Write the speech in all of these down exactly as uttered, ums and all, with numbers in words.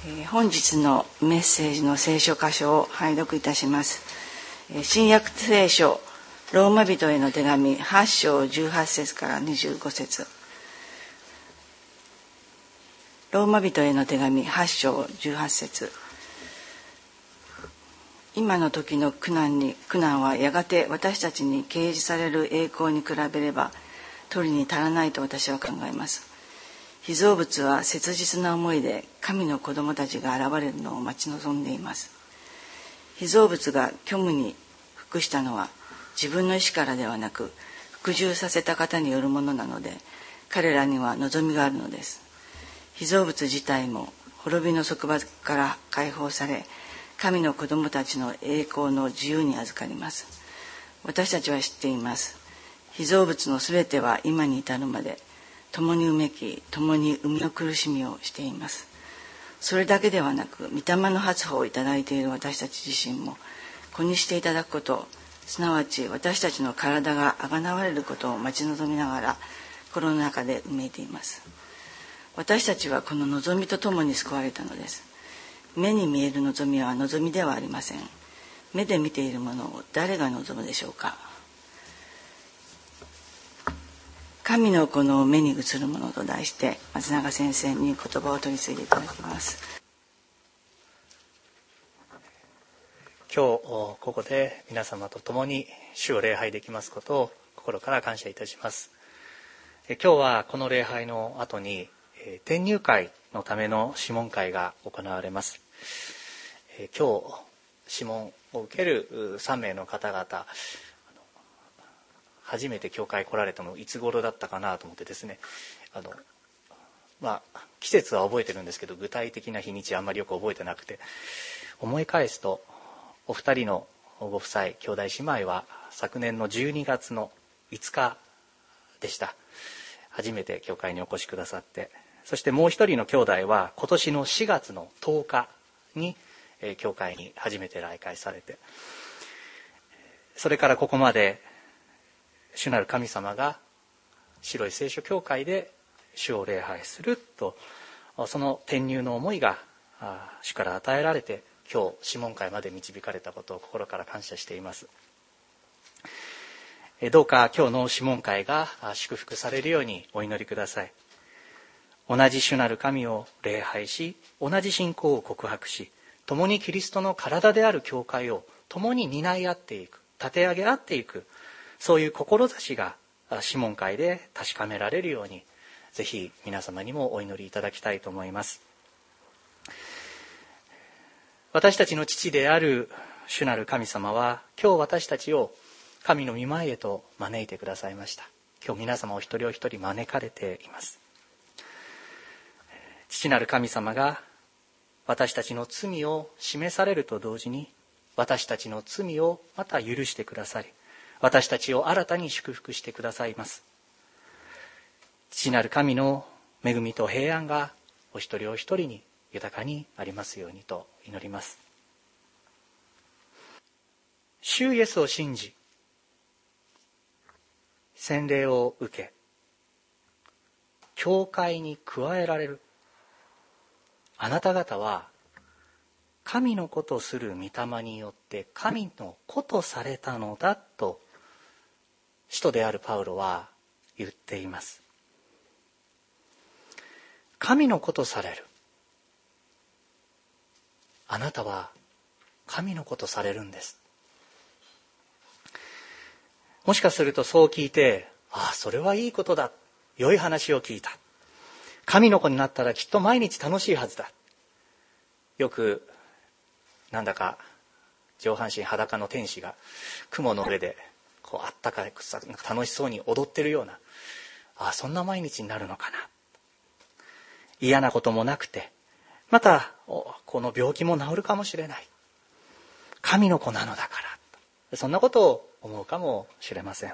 本日のメッセージの聖書箇所を拝読いたします。新約聖書ローマ人への手紙はち章じゅうはち節からにじゅうご節。ローマ人への手紙はち章じゅうはち節。今の時の苦難に苦難はやがて私たちに掲示される栄光に比べれば取りに足らないと私は考えます。被造物は切実な思いで神の子供たちが現れるのを待ち望んでいます。被造物が虚無に服したのは自分の意志からではなく服従させた方によるものなので、彼らには望みがあるのです。被造物自体も滅びの束縛から解放され、神の子供たちの栄光の自由に預かります。私たちは知っています。被造物のすべては今に至るまで共にうめき、共に生みの苦しみをしています。それだけではなく、御霊の発歩をいただいている私たち自身も子にしていただくこと、すなわち私たちの体があがなわれることを待ち望みながら心の中でうめいています。私たちはこの望みとともに救われたのです。目に見える望みは望みではありません。目で見ているものを誰が望むでしょうか。神の子の目に映るものと題して松永先生に言葉を取り継いでいただきます。 今日ここで皆様と共に主を礼拝できますことを心から感謝いたします。今日はこの礼拝の後に転入会のための諮問会が行われます。今日諮問を受けるさん名の方々、初めて教会来られたのいつ頃だったかなと思ってですね、あのまあ季節は覚えてるんですけど具体的な日にちはあんまりよく覚えてなくて、思い返すとお二人のご夫妻兄弟姉妹は昨年のじゅうにがつのいつかでした。初めて教会にお越しくださって、そしてもう一人の兄弟は今年のしがつのとおかに教会に初めて来会されて、それからここまで主なる神様が白い聖書教会で主を礼拝すると、その転入の思いが主から与えられて今日諮問会まで導かれたことを心から感謝しています。どうか今日の諮問会が祝福されるようにお祈りください。同じ主なる神を礼拝し、同じ信仰を告白し、共にキリストの体である教会を共に担い合っていく、立て上げ合っていく、そういう志が諮問会で確かめられるように、ぜひ皆様にもお祈りいただきたいと思います。私たちの父である主なる神様は、今日私たちを神の御前へと招いてくださいました。今日皆様お一人お一人招かれています。父なる神様が私たちの罪を示されると同時に、私たちの罪をまた許してくださり、私たちを新たに祝福してくださいます。父なる神の恵みと平安がお一人お一人に豊かにありますようにと祈ります。主イエスを信じ、洗礼を受け、教会に加えられるあなた方は、神の子とする御霊によって神の子とされたのだと使徒であるパウロは言っています。神の子とされる。あなたは神の子とされるんです。もしかするとそう聞いて、ああ、それはいいことだ。良い話を聞いた。神の子になったらきっと毎日楽しいはずだ。よくなんだか上半身裸の天使が雲の上でこうあったかく楽しそうに踊ってるような、ああ、そんな毎日になるのかな。嫌なこともなくて、またこの病気も治るかもしれない。神の子なのだから。そんなことを思うかもしれません。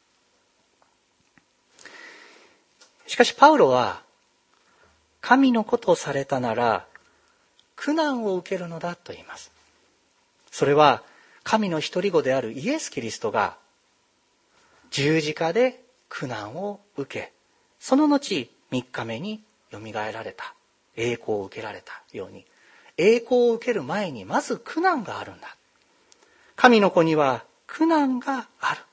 しかしパウロは、神の子とされたなら苦難を受けるのだと言います。それは神の一人子であるイエス・キリストが十字架で苦難を受け、その後三日目によみがえられた、栄光を受けられたように、 栄光を受ける前にまず苦難があるんだ。神の子には苦難がある。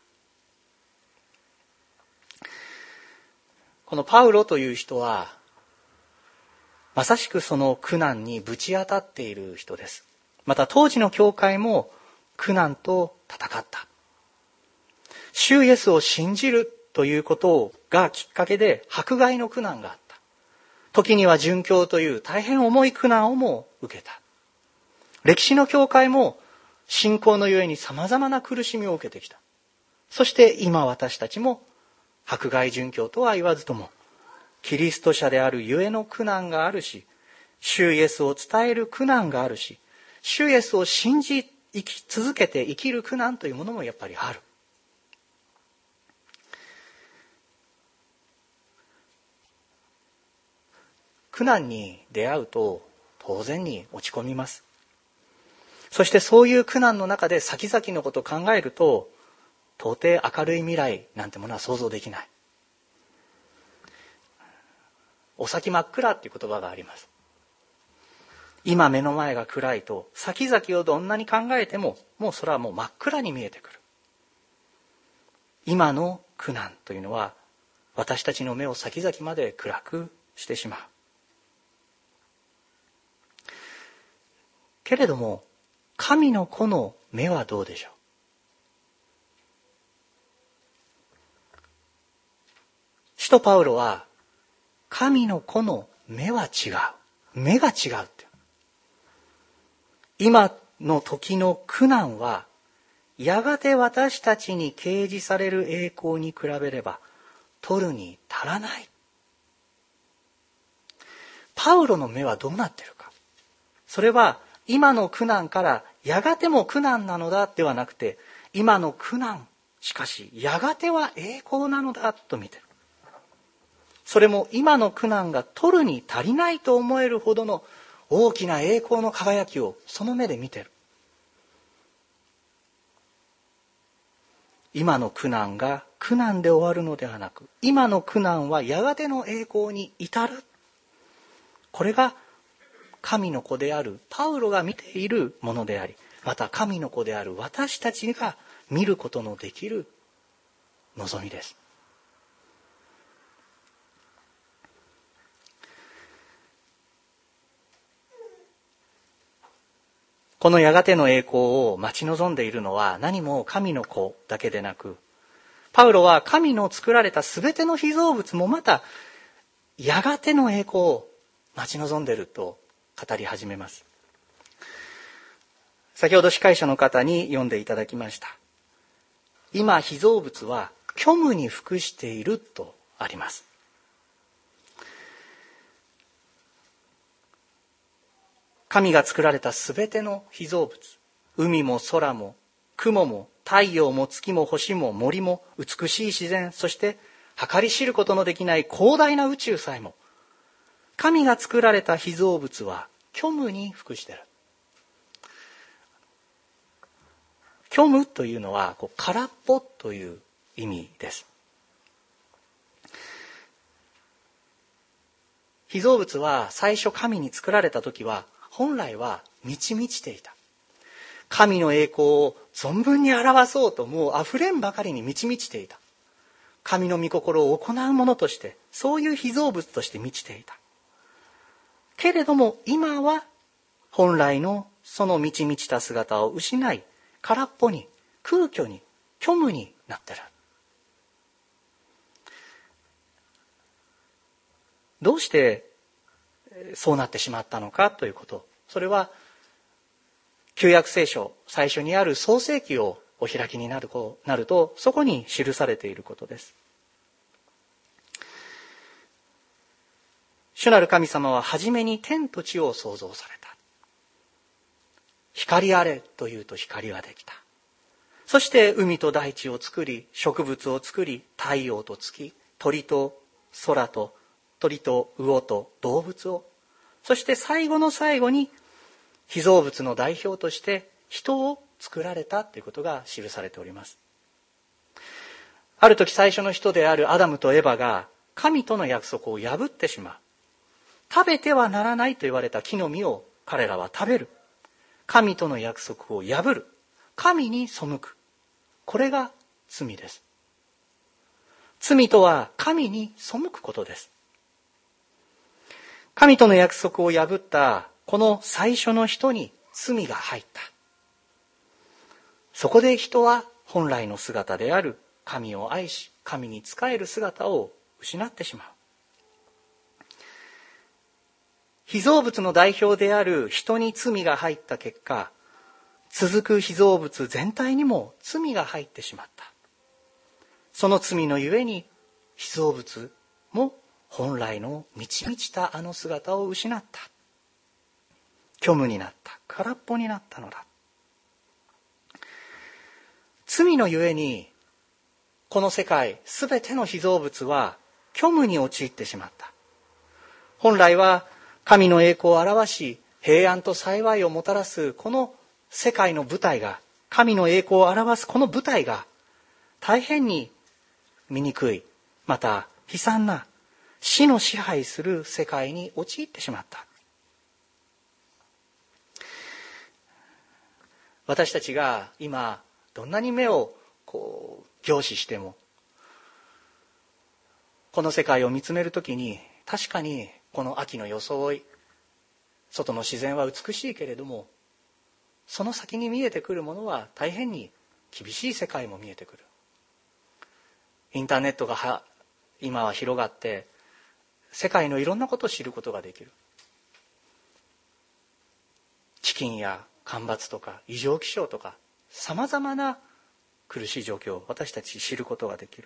このパウロという人はまさしくその苦難にぶち当たっている人です。また当時の教会も苦難と戦った。主イエスを信じるということがきっかけで迫害の苦難があった。時には殉教という大変重い苦難をも受けた。歴史の教会も信仰のゆえに様々な苦しみを受けてきた。そして今私たちも迫害殉教とは言わずともキリスト者であるゆえの苦難があるし、主イエスを伝える苦難があるし、主イエスを信じ生き続けて生きる苦難というものもやっぱりある。苦難に出会うと当然に落ち込みます。そしてそういう苦難の中で先々のことを考えると、到底明るい未来なんてものは想像できない。お先真っ暗っていう言葉があります。今目の前が暗いと先々をどんなに考えてももうそれはもう真っ暗に見えてくる。今の苦難というのは私たちの目を先々まで暗くしてしまう。けれども神の子の目はどうでしょう。使徒パウロは神の子の目は違う。目が違うって。今の時の苦難はやがて私たちに掲示される栄光に比べれば取るに足らない。パウロの目はどうなっているか。それは今の苦難からやがても苦難なのだではなくて、今の苦難しかしやがては栄光なのだと見ている。それも今の苦難が取るに足りないと思えるほどの大きな栄光の輝きをその目で見ている。今の苦難が苦難で終わるのではなく、今の苦難はやがての栄光に至る。これが神の子であるパウロが見ているものであり、また神の子である私たちが見ることのできる望みです。このやがての栄光を待ち望んでいるのは何も神の子だけでなく、パウロは神の作られたすべての被造物もまたやがての栄光を待ち望んでいると語り始めます。先ほど司会者の方に読んでいただきました。今被造物は虚無に服しているとあります。神が作られたすべての被造物、海も空も雲も太陽も月も星も森も美しい自然、そして計り知ることのできない広大な宇宙さえも、神が作られた被造物は虚無に服している。虚無というのはこう空っぽという意味です。被造物は最初神に作られた時は本来は満ち満ちていた。神の栄光を存分に表そうともうあふれんばかりに満ち満ちていた。神の御心を行うものとして、そういう被造物として満ちていた。けれども今は本来のその満ち満ちた姿を失い、空っぽに空虚に虚無になっている。どうしてそうなってしまったのかということ、それは旧約聖書最初にある創世記をお開きになるとそこに記されていることです。主なる神様は初めに天と地を創造された。光あれというと光ができた。そして海と大地を作り、植物を作り、太陽と月、鳥と空と鳥と魚と動物を、そして最後の最後に被造物の代表として人を作られたということが記されております。ある時最初の人であるアダムとエバが神との約束を破ってしまう。食べてはならないと言われた木の実を彼らは食べる。神との約束を破る。神に背く。これが罪です。罪とは神に背くことです。神との約束を破ったこの最初の人に罪が入った。そこで人は本来の姿である神を愛し、神に仕える姿を失ってしまう。被造物の代表である人に罪が入った結果、続く被造物全体にも罪が入ってしまった。その罪のゆえに被造物も本来の満ち満ちたあの姿を失った。虚無になった。空っぽになったのだ。罪のゆえにこの世界すべての被造物は虚無に陥ってしまった。本来は神の栄光を表し平安と幸いをもたらすこの世界の舞台が、神の栄光を表すこの舞台が大変に醜い、また悲惨な死の支配する世界に陥ってしまった。私たちが今どんなに目をこう凝視しても、この世界を見つめるときに確かにこの秋の装い、外の自然は美しいけれども、その先に見えてくるものは大変に厳しい世界も見えてくる。インターネットがは今は広がって世界のいろんなことを知ることができる。飢饉や干ばつとか異常気象とかさまざまな苦しい状況を私たち知ることができる。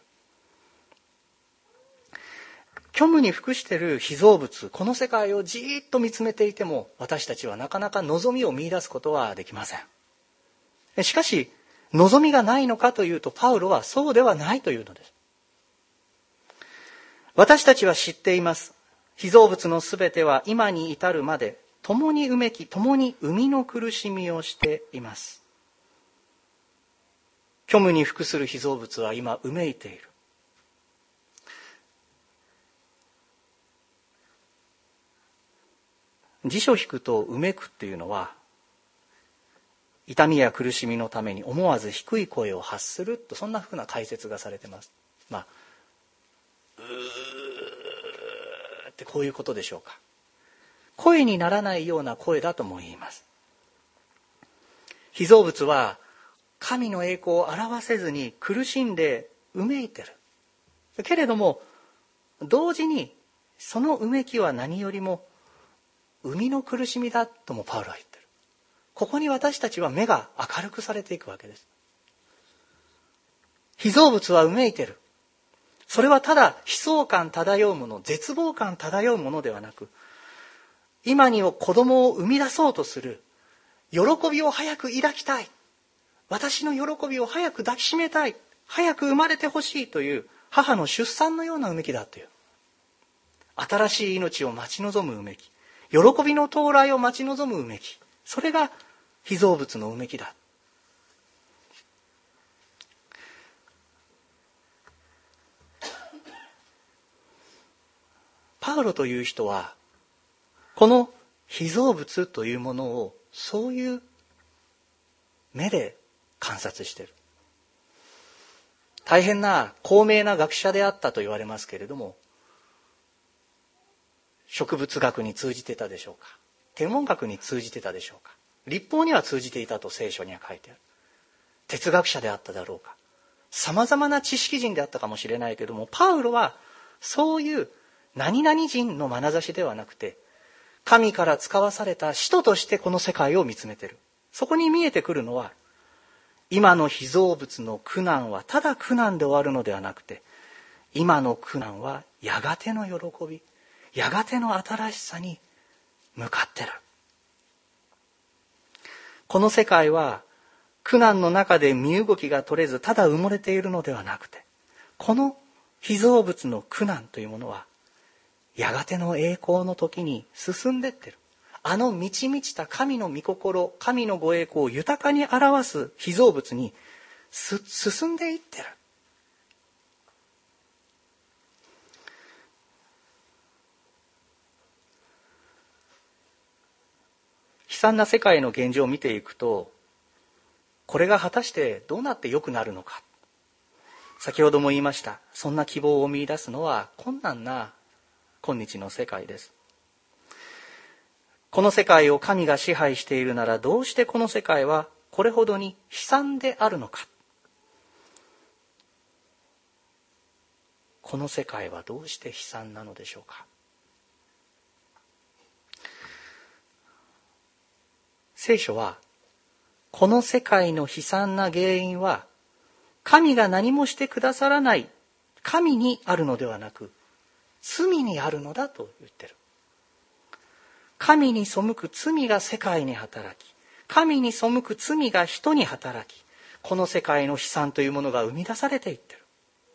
虚無に服している被造物、この世界をじーっと見つめていても私たちはなかなか望みを見出すことはできません。しかし望みがないのかというと、パウロはそうではないというのです。私たちは知っています。被造物のすべては今に至るまで共にうめき、共に生みの苦しみをしています。虚無に服する被造物は今うめいている。辞書を引くとうめくっていうのは、痛みや苦しみのために思わず低い声を発すると、そんなふうな解説がされています。まあ、うーってこういうことでしょうか。声にならないような声だとも言います。被造物は神の栄光を表せずに苦しんでうめいてる。けれども同時にそのうめきは何よりも生みの苦しみだともパウロは言ってる。ここに私たちは目が明るくされていくわけです。被造物はうめいてる。それはただ悲壮感漂うもの、絶望感漂うものではなく、今に子供を生み出そうとする喜びを早く抱きたい、私の喜びを早く抱きしめたい、早く生まれてほしいという母の出産のようなうめきだという、新しい命を待ち望むうめき、喜びの到来を待ち望むうめき、それが被造物のうめきだ。パウロという人はこの被造物というものをそういう目で観察している。大変な高名な学者であったと言われますけれども、植物学に通じてたでしょうか、天文学に通じてたでしょうか、律法には通じていたと聖書には書いてある。哲学者であっただろうか、さまざまな知識人であったかもしれないけれども、パウロはそういう何々人の眼差しではなくて、神から使わされた使徒としてこの世界を見つめている。そこに見えてくるのは、今の被造物の苦難はただ苦難で終わるのではなくて、今の苦難はやがての喜び、やがての新しさに向かっている。この世界は苦難の中で身動きが取れずただ埋もれているのではなくて、この被造物の苦難というものはやがての栄光の時に進んでってる。あの満ち満ちた神の御心、神のご栄光を豊かに表す被造物にす進んでいってる。 惨な世界の現状を見ていくと、これが果たしてどうなって良くなるのか。先ほども言いました。そんな希望を見出すのは困難な今日の世界です。この世界を神が支配しているなら、どうしてこの世界はこれほどに悲惨であるのか。この世界はどうして悲惨なのでしょうか。聖書は、この世界の悲惨な原因は、神が何もしてくださらない神にあるのではなく、罪にあるのだと言ってる。神に背く罪が世界に働き、神に背く罪が人に働き、この世界の悲惨というものが生み出されていってる。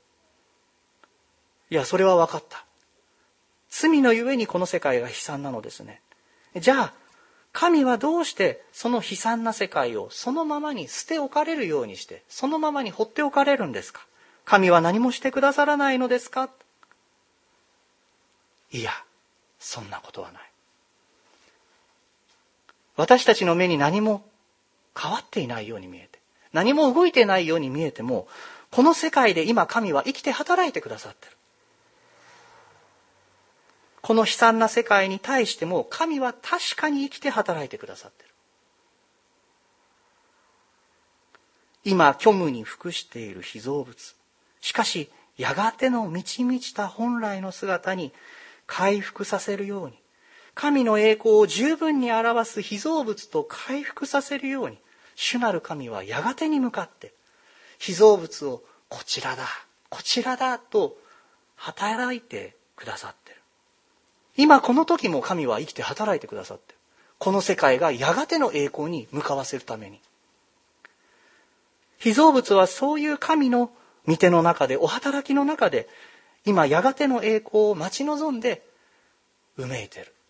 いや、それは分かった。罪のゆえにこの世界が悲惨なのですね。じゃあ、神はどうしてその悲惨な世界をそのままに捨て置かれるようにして、そのままに放っておかれるんですか。神は何もしてくださらないのですか。いや、そんなことはない。私たちの目に何も変わっていないように見えて、何も動いてないように見えても、この世界で今神は生きて働いてくださってる。この悲惨な世界に対しても神は確かに生きて働いてくださっている。今虚無に服している被造物、しかしやがての満ち満ちた本来の姿に回復させるように、神の栄光を十分に表す被造物と回復させるように、主なる神はやがてに向かって被造物をこちらだこちらだと働いてくださっている。今この時も神は生きて働いてくださっている。この世界がやがての栄光に向かわせるために。被造物はそういう神の御手の中で、お働きの中で、今やがての栄光を待ち望んでうめいている。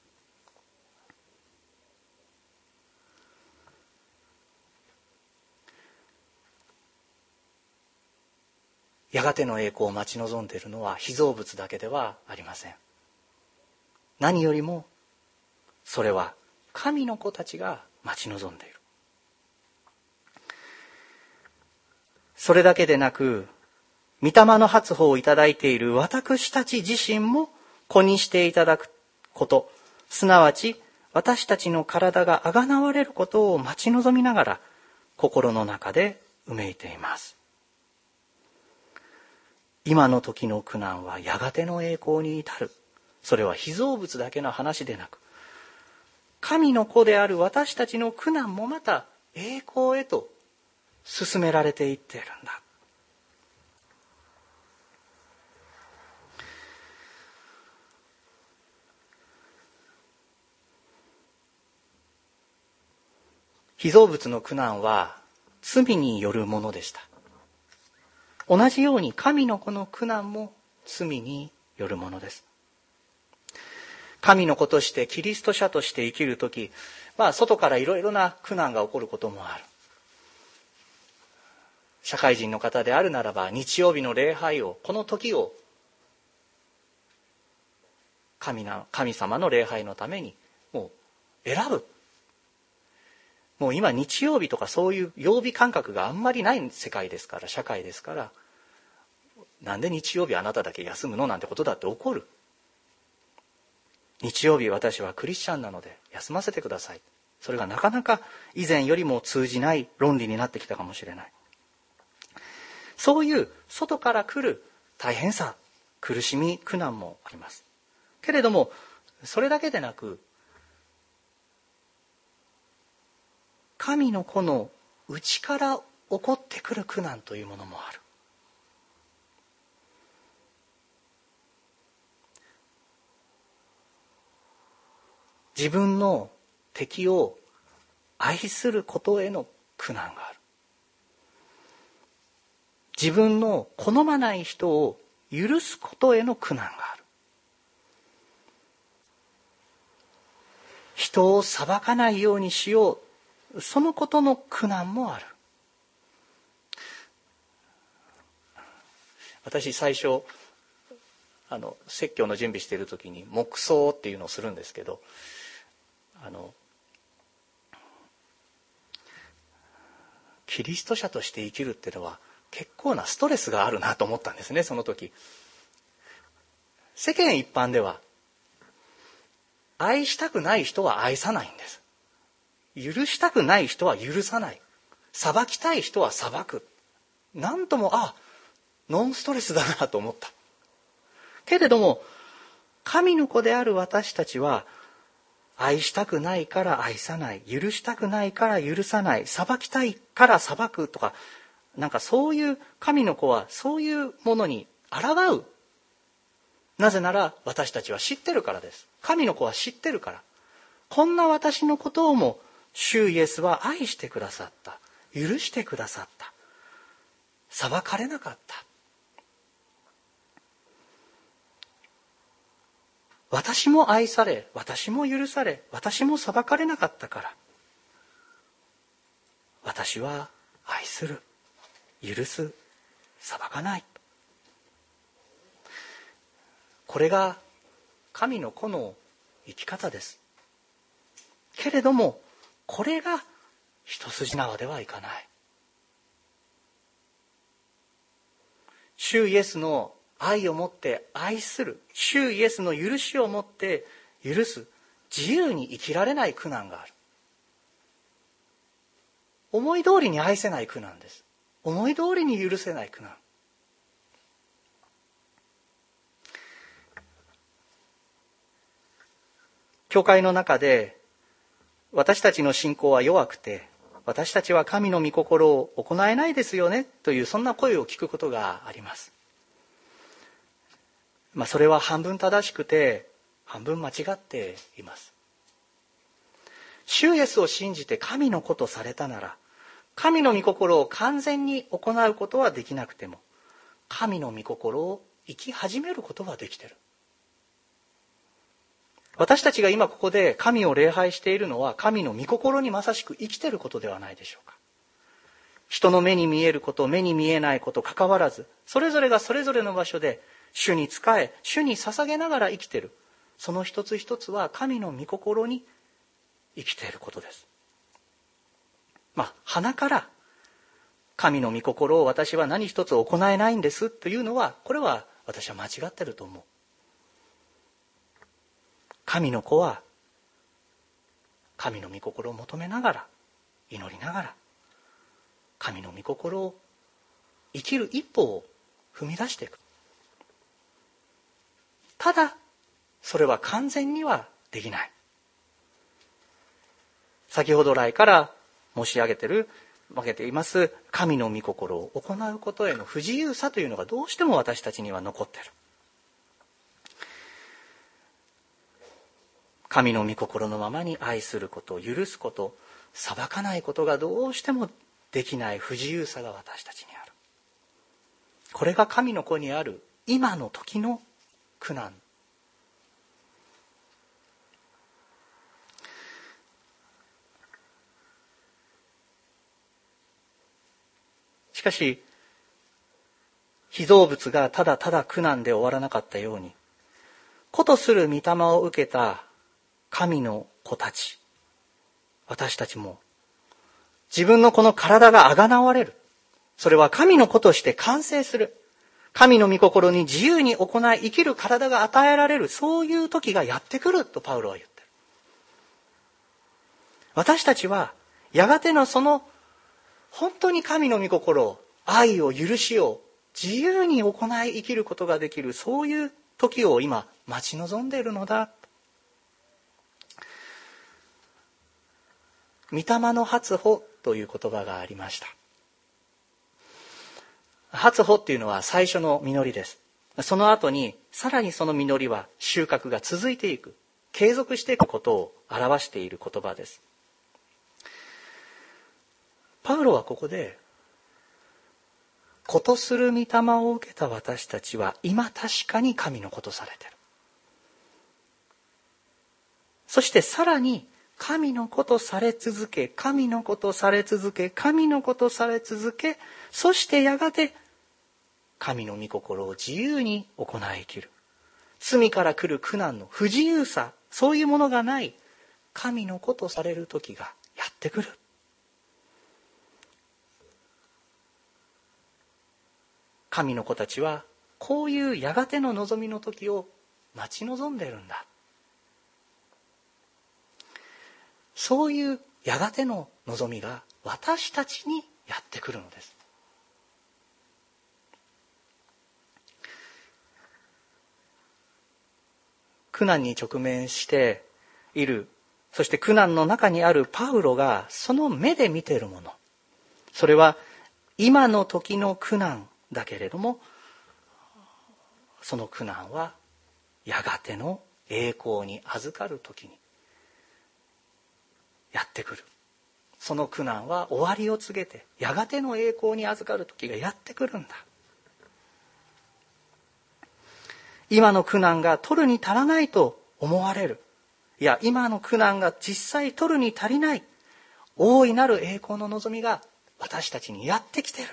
やがての栄光を待ち望んでいるのは被造物だけではありません。何よりもそれは神の子たちが待ち望んでいる。それだけでなく、御霊の発歩をいただいている私たち自身も子にしていただくこと、すなわち私たちの体があがなわれることを待ち望みながら心の中でうめいています。今の時の苦難はやがての栄光に至る。それは被造物だけの話でなく、神の子である私たちの苦難もまた栄光へと進められていっているんだ。被造物の苦難は罪によるものでした。同じように神の子の苦難も罪によるものです。神の子としてキリスト者として生きるとき、まあ外からいろいろな苦難が起こることもある。社会人の方であるならば、日曜日の礼拝を、この時を神な、神様の礼拝のためにもう選ぶ。もう今日曜日とかそういう曜日感覚があんまりない世界ですから、社会ですから、なんで日曜日あなただけ休むのなんてことだって起こる。日曜日私はクリスチャンなので休ませてください。それがなかなか以前よりも通じない論理になってきたかもしれない。そういう外から来る大変さ、苦しみ、苦難もあります。けれども、それだけでなく、神の子の内から起こってくる苦難というものもある。自分の敵を愛することへの苦難がある。自分の好まない人を許すことへの苦難がある。人を裁かないようにしよう、そのことの苦難もある。私最初あの説教の準備している時に黙想っていうのをするんですけど、あのキリスト者として生きるっていうのは結構なストレスがあるなと思ったんですね、その時。世間一般では愛したくない人は愛さないんです。許したくない人は許さない。裁きたい人は裁く。なんとも、あ、ノンストレスだなと思った。けれども、神の子である私たちは、愛したくないから愛さない。許したくないから許さない。裁きたいから裁くとか、なんかそういう神の子はそういうものに抗う。なぜなら私たちは知ってるからです。神の子は知ってるから。こんな私のことをも主イエスは愛してくださった。許してくださった。裁かれなかった。私も愛され、私も許され、私も裁かれなかったから。私は愛する、許す、裁かない。これが神の子の生き方です。けれども、これが一筋縄ではいかない。主イエスの愛をもって愛する、主イエスの許しをもって許す、自由に生きられない苦難がある。思い通りに愛せない苦難です。思い通りに許せない苦難。教会の中で私たちの信仰は弱くて、私たちは神の御心を行えないですよねというそんな声を聞くことがあります。まあそれは半分正しくて半分間違っています。主イエスを信じて神の子とされたなら、神の御心を完全に行うことはできなくても、神の御心を生き始めることはできている。私たちが今ここで神を礼拝しているのは神の御心にまさしく生きていることではないでしょうか。人の目に見えること、目に見えないこと関わらず、それぞれがそれぞれの場所で主に仕え、主に捧げながら生きている。その一つ一つは神の御心に生きていることです。まあ、鼻から神の御心を私は何一つ行えないんですというのは、これは私は間違っていると思う。神の子は神の御心を求めながら、祈りながら、神の御心を生きる一歩を踏み出していく。ただそれは完全にはできない。先ほど来から申し上げてる分けています神の御心を行うことへの不自由さというのがどうしても私たちには残っている。神の御心のままに愛すること、許すこと、裁かないことがどうしてもできない不自由さが私たちにある。これが神の子にある今の時の苦難。しかし、被造物がただただ苦難で終わらなかったように、子とする御霊を受けた神の子たち、私たちも自分のこの体があがなわれる。それは神の子として完成する。神の御心に自由に行い生きる体が与えられる。そういう時がやってくるとパウロは言ってる。私たちはやがてのその本当に神の御心を、愛を、許しを自由に行い生きることができる、そういう時を今待ち望んでいるのだ。御霊の初歩という言葉がありました。初歩っていうのは最初の実りです。その後にさらにその実りは収穫が続いていく、継続していくことを表している言葉です。パウロはここで、子とする御霊を受けた私たちは今確かに神の子とされている。そしてさらに神の子とされ続け、神の子とされ続け、神の子とされ続け、そしてやがて神の御心を自由に行い生きる。罪から来る苦難の不自由さ、そういうものがない神の子とされる時がやってくる。 神の子たちはこういうやがての望みの時を待ち望んでいるんだ。そういうやがての望みが私たちにやってくるのです。苦難に直面している、そして苦難の中にあるパウロがその目で見ているもの、それは今の時の苦難だけれども、その苦難はやがての栄光に預かる時にやってくる。その苦難は終わりを告げてやがての栄光に預かる時がやってくるんだ。今の苦難が取るに足らないと思われる、いや今の苦難が実際取るに足りない大いなる栄光の望みが私たちにやってきている。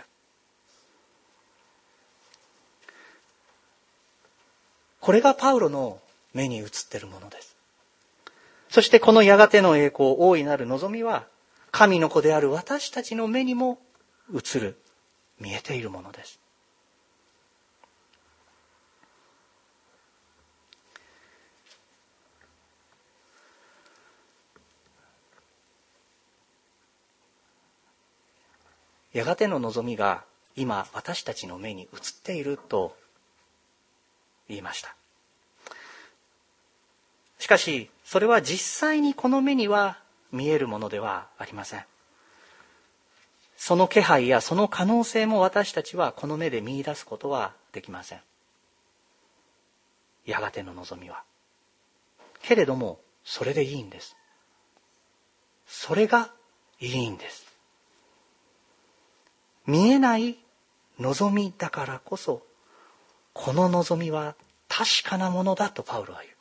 これがパウロの目に映っているものです。そしてこのやがての栄光、大いなる望みは神の子である私たちの目にも映る、見えているものです。やがての望みが今私たちの目に映っていると言いました。しかしそれは実際にこの目には見えるものではありません。その気配やその可能性も私たちはこの目で見出すことはできません。やがての望みは。けれどもそれでいいんです。それがいいんです。見えない望みだからこそ、この望みは確かなものだとパウロは言う。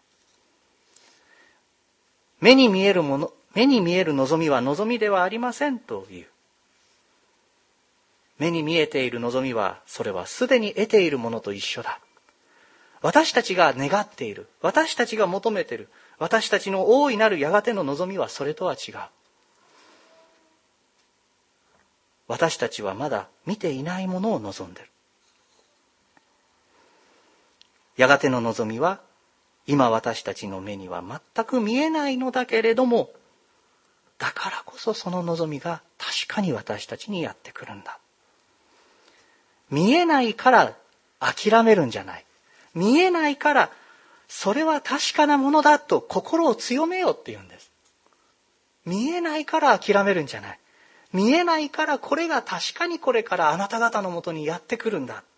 目に見えるもの、目に見える望みは望みではありませんという。目に見えている望みは、それはすでに得ているものと一緒だ。私たちが願っている、私たちが求めている、私たちの大いなるやがての望みはそれとは違う。私たちはまだ見ていないものを望んでいる。やがての望みは今私たちの目には全く見えないのだけれども、だからこそその望みが確かに私たちにやってくるんだ。見えないから諦めるんじゃない。見えないからそれは確かなものだと心を強めようって言うんです。見えないから諦めるんじゃない。見えないからこれが確かにこれからあなた方のもとにやってくるんだ。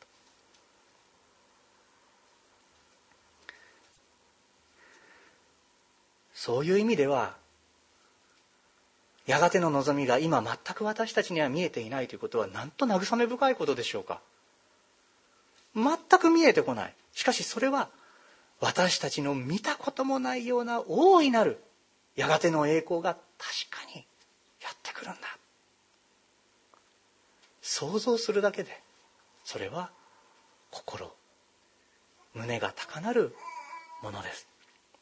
そういう意味では、やがての望みが今全く私たちには見えていないということはなんと慰め深いことでしょうか。全く見えてこない。しかしそれは私たちの見たこともないような大いなるやがての栄光が確かにやってくるんだ。想像するだけでそれは心、胸が高鳴るものです。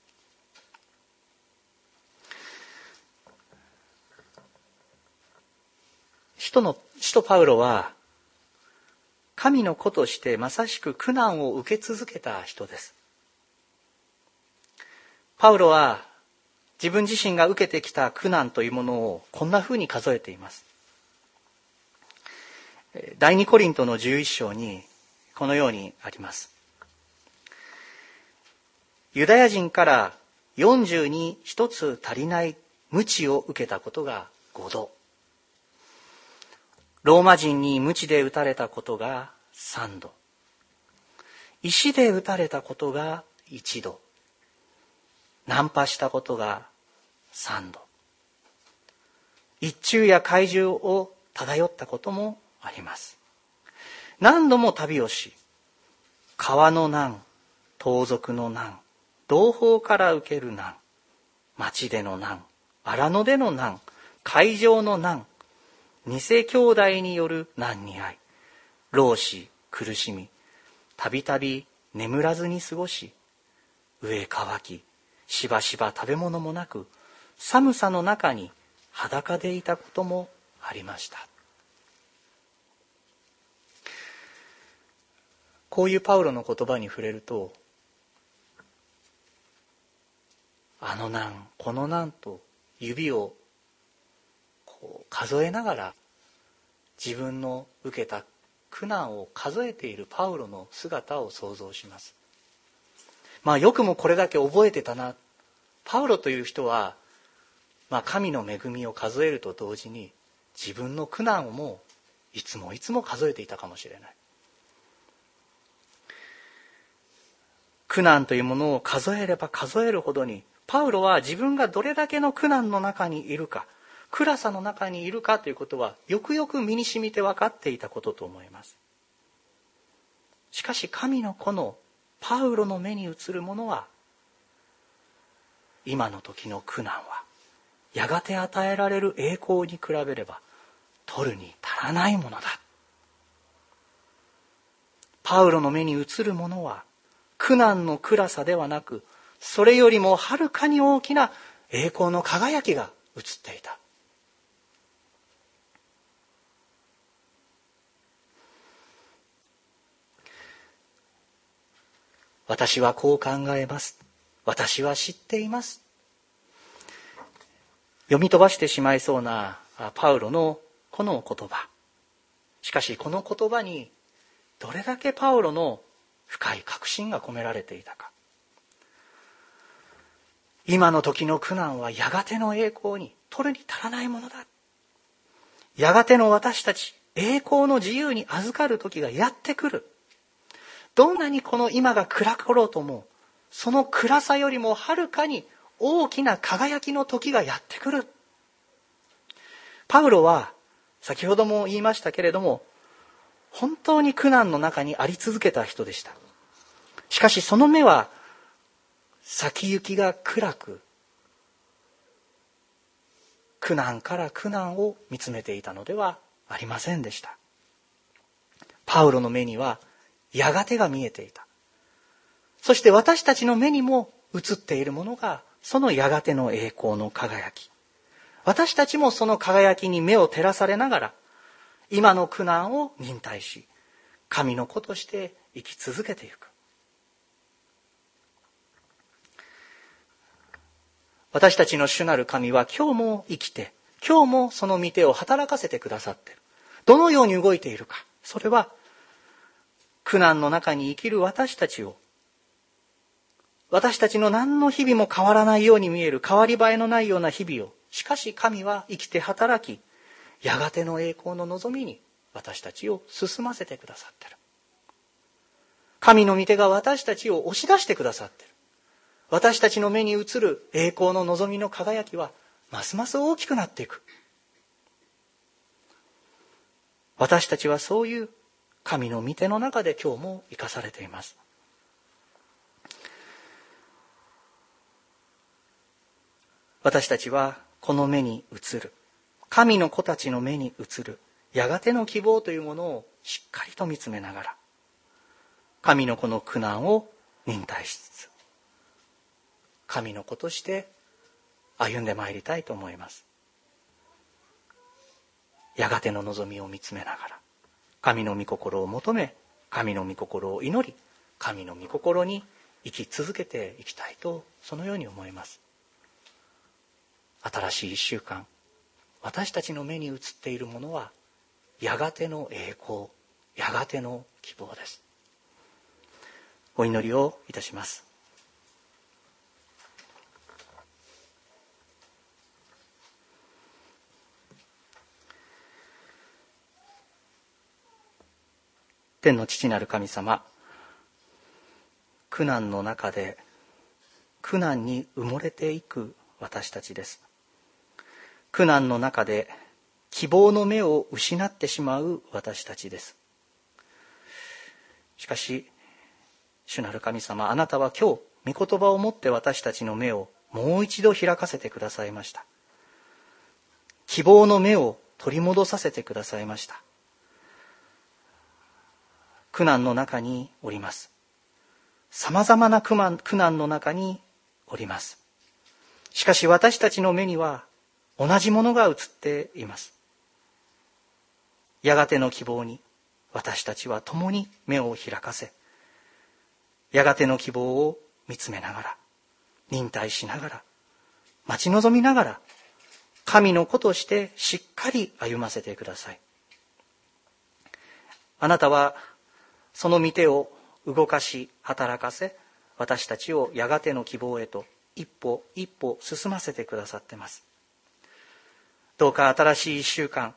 使徒の使徒パウロは神の子としてまさしく苦難を受け続けた人です。パウロは自分自身が受けてきた苦難というものをこんなふうに数えています。第二コリントのじゅういっ章にこのようにあります。ユダヤ人からよんじゅうに一つ足りない鞭を受けたことがごど。ローマ人に鞭で打たれたことがさんど。石で打たれたことがいちど。ナンパしたことがさんど。一昼や怪獣を漂ったこともあります。何度も旅をし、川の難、盗賊の難、同胞から受ける難、町での難、荒野での難、海上の難、偽兄弟による難に遭い、労し苦しみ、たびたび眠らずに過ごし、飢え渇き、しばしば食べ物もなく、寒さの中に裸でいたこともありました。 こういうパウロの言葉に触れると、あの難、この難と指をこう数えながら自分の受けた苦難を数えているパウロの姿を想像します。まあよくもこれだけ覚えてたな。パウロという人は、まあ、神の恵みを数えると同時に自分の苦難をもいつもいつも数えていたかもしれない。苦難というものを数えれば数えるほどに、パウロは自分がどれだけの苦難の中にいるか、暗さの中にいるかということはよくよく身に染みて分かっていたことと思います。しかし神の子のパウロの目に映るものは、今の時の苦難はやがて与えられる栄光に比べれば取るに足らないものだ。パウロの目に映るものは苦難の暗さではなく、それよりもはるかに大きな栄光の輝きが映っていた。私はこう考えます。私は知っています。読み飛ばしてしまいそうなパウロのこの言葉。しかしこの言葉にどれだけパウロの深い確信が込められていたか。今の時の苦難はやがての栄光に取るに足らないものだ。やがての私たち、栄光の自由に預かる時がやってくる。どんなにこの今が暗かろうとも、その暗さよりもはるかに大きな輝きの時がやってくる。パウロは先ほども言いましたけれども、本当に苦難の中にあり続けた人でした。しかしその目は先行きが暗く、苦難から苦難を見つめていたのではありませんでした。パウロの目にはやがてが見えていた。そして私たちの目にも映っているものがそのやがての栄光の輝き。私たちもその輝きに目を照らされながら、今の苦難を忍耐し、神の子として生き続けていく。私たちの主なる神は今日も生きて、今日もその御手を働かせてくださっている。どのように動いているか。それは苦難の中に生きる私たちを、私たちの何の日々も変わらないように見える変わり映えのないような日々を、しかし神は生きて働き、やがての栄光の望みに私たちを進ませてくださっている。神の御手が私たちを押し出してくださっている。私たちの目に映る栄光の望みの輝きはますます大きくなっていく。私たちはそういう神の御手の中で今日も生かされています。私たちはこの目に映る、神の子たちの目に映るやがての希望というものをしっかりと見つめながら、神の子の苦難を忍耐しつつ、神の子として歩んでまいりたいと思います。やがての望みを見つめながら、神の御心を求め、神の御心を祈り、神の御心に生き続けていきたいと、そのように思います。新しい一週間、私たちの目に映っているものはやがての栄光、やがての希望です。お祈りをいたします。天の父なる神様、苦難の中で苦難に埋もれていく私たちです。苦難の中で希望の目を失ってしまう私たちです。しかし主なる神様、あなたは今日御言葉をもって私たちの目をもう一度開かせてくださいました。希望の目を取り戻させてくださいました。苦難の中におります。さまざまな苦難の中におります。しかし私たちの目には同じものが映っています。やがての希望に私たちは共に目を開かせ、 やがての希望を見つめながら、忍耐しながら、待ち望みながら、神の子としてしっかり歩ませてください。あなたはその御手を動かし働かせ、私たちをやがての希望へと一歩一歩進ませてくださってます。どうか新しい一週間、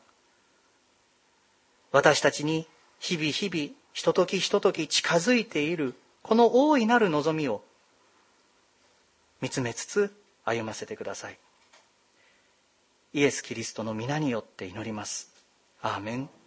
私たちに日々日々ひとときひととき近づいているこの大いなる望みを見つめつつ歩ませてください。イエス・キリストの皆によって祈ります。アーメン。